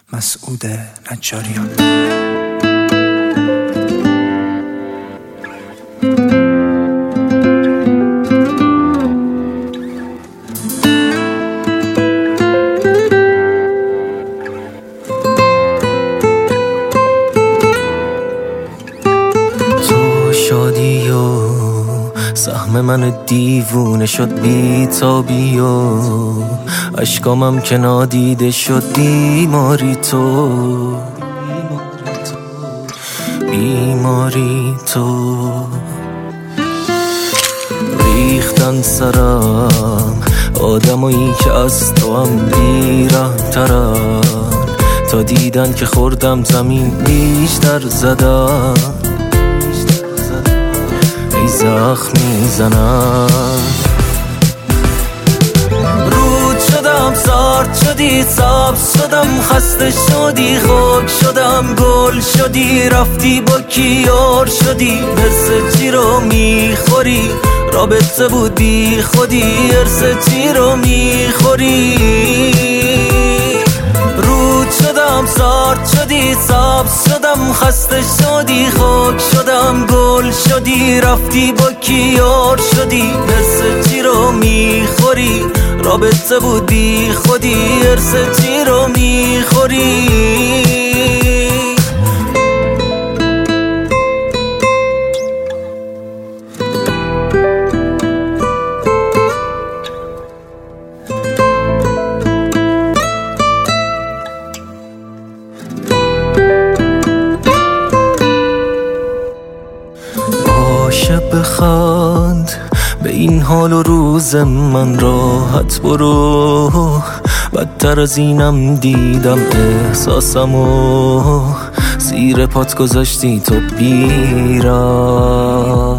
مسعود نجاریان. سهم من دیوونه شد بی تابی و اشکامم که نادیده شد بیماری تو ریختن سرم آدمایی که از تو هم بی‌رحم‌ترن تا دیدن که خوردم زمین بیشتر زدن ای زخم میزنن. رود شدم سرد شدی سبز شدم خسته شدی خاک شدم گل شدی رفتی با کیار شدی حرس چی رو میخوری رابطه بود بی خودی حرس چی رو میخوری. رود شدم سرد شدی سبز شدم خسته شدی خاک شدم گل شدی رفتی با کیار شدی حرس چی رو میخوری رابطه بود بی خودی حرس چی رو میخوری. بخند به این حال و روز من راحت برو بدتر از اینم دیدم احساسمو زیر پات گذاشتی تو بیرا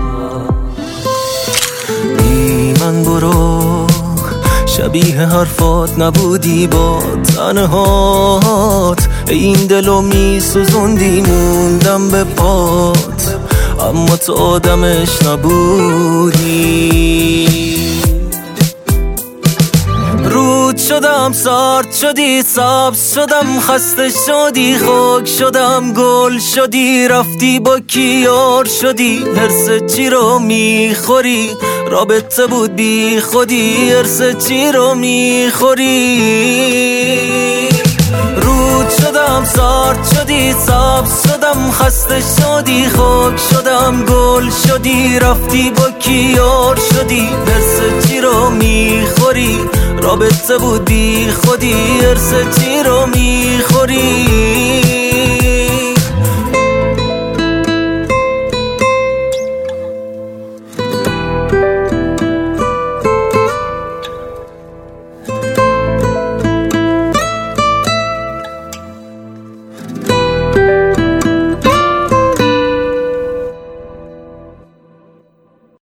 بی من برو شبیه حرفات نبودی با تنهات این دلو می سوزوندی موندم به پات اما تو آدمش نبودی. رود شدم سرد شدی سبز شدم خسته شدی خاک شدم گل شدی رفتی با کیار شدی حرس چی رو میخوری رابطه بود بی خودی حرس چی رو میخوری. رود شدم سرد شدی سبز شدم خسته شدی خاک شدم گل شدی رفتی با کیار شدی حرس چی رو میخوری رابطه بود بی خودی حرس چی رو میخوری.